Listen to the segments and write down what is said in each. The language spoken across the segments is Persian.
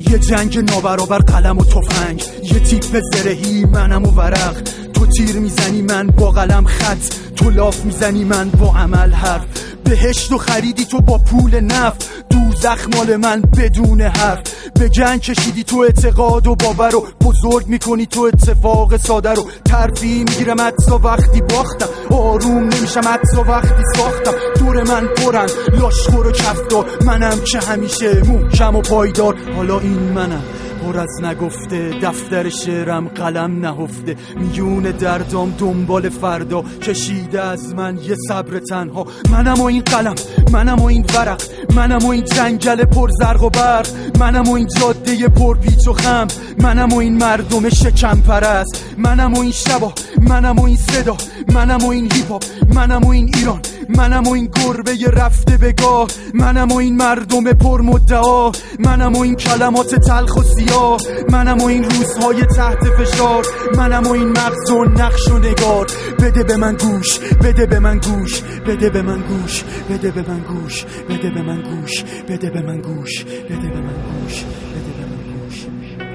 یه جنگ نابرابر قلم و تفنگ، یه تیپ زرهی منم و ورق. تو تیر میزنی من با قلم خط، تو لاف میزنی من با عمل حرف. بهشتو خریدی تو با پول نفت، دوزخ مال من بدون حرف. به جنگ کشیدی تو اعتقاد و باور رو، بزرگ میکنی تو اتفاق ساده رو. ترفیع میگیرم حتی وقتی باختم، آروم نمیشم حتی وقتی ساختم. دور من پرن لاشخور و کفتار، منم که همیشه محکم و پایدار. حالا این منم پر از نگفته، دفتر شعرم قلم نهفته. میون دردام دنبال فردا، کشیده از من یه صبر تنها. منم و این قلم، منم و این ورق، منم و این جنگل پر زرق و برق، منم و این جاده پر پیچ و خم، منم و این مردم شکم پرست، منم و این شبا، منم و این صدا، منم و این هیپ هاپ، منم و این ایران، منم و این گربه رفته بگاه، منم و این مردم پر مدعا، منم و این کلمات تلخ و سیاه، منم و این روزهای تحت فشار، منم و این مغز و نقش و نگار. بده به من گوش، بده به من گوش، بده به من گوش، بده به من گوش، بده به من گوش، بده به من گوش، بده به من گوش، بده به من گوش.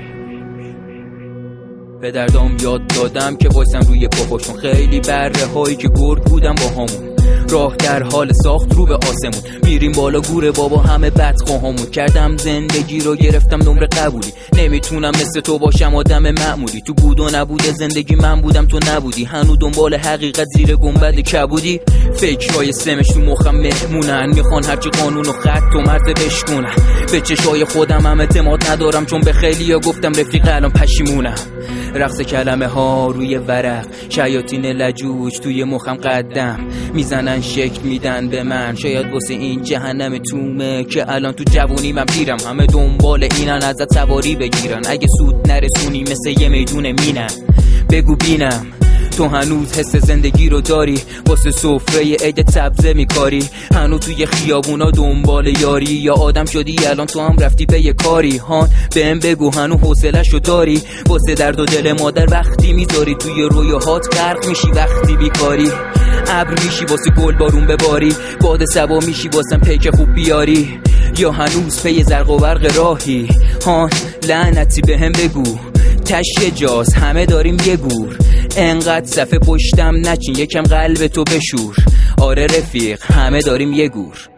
به دردام یاد دادم که وایسم روی پاهاشون، خیلی بره هایی که گرگ بودم با همون. راه در حال ساخت رو به آسمون، میریم بالا گوره بابا همه بدخواهامون. کردم زندگی رو گرفتم نمره قبولی، نمیتونم مثل تو باشم آدم معمولی. تو بود و نبوده زندگی من بودم تو نبودی، هنو دنبال حقیقت زیر گنبد کبودی. فکرهای سمش تو مخم مهمونن، میخوان هرچی قانون و خط و مرد بشکنن. به چشای خودم هم اعتماد ندارم، چون به خیلیا گفتم رفیق الان پشیمونم. رقص کلمه ها روی ورق، شیاطین لجوج توی مخم قدم میزنن، شکل میدن به من. شاید واسه این جهنم تومه که الان تو جوونی من پیرم. همه دنبال اینن ازت سواری بگیرن، اگه سود نرسونی مثل یه میدون مینن. بگو بینم تو هنوز حس زندگی رو داری، واسه سفره عید سبزه میکاری. هنوز توی خیابونا دنبال یاری، یا آدم شدی الان تو هم رفتی به یه کاری. هان بهم بگو هنوز حوصله‌شو داری، واسه درد و دل مادر وقتی میذاری. توی رویاهات غرق میشی وقتی بیکاری، ابر میشی واسه گل بارون بباری. باد صبا میشی واسه پیک خوب بیاری، یا هنوز پی زرق و برق راهی. هان لعنتی بهم بگو تش یه جاز، همه داریم یه گور. انقدر صفحه پشتم نچین، یکم قلب تو بشور. آره رفیق همه داریم یه گور.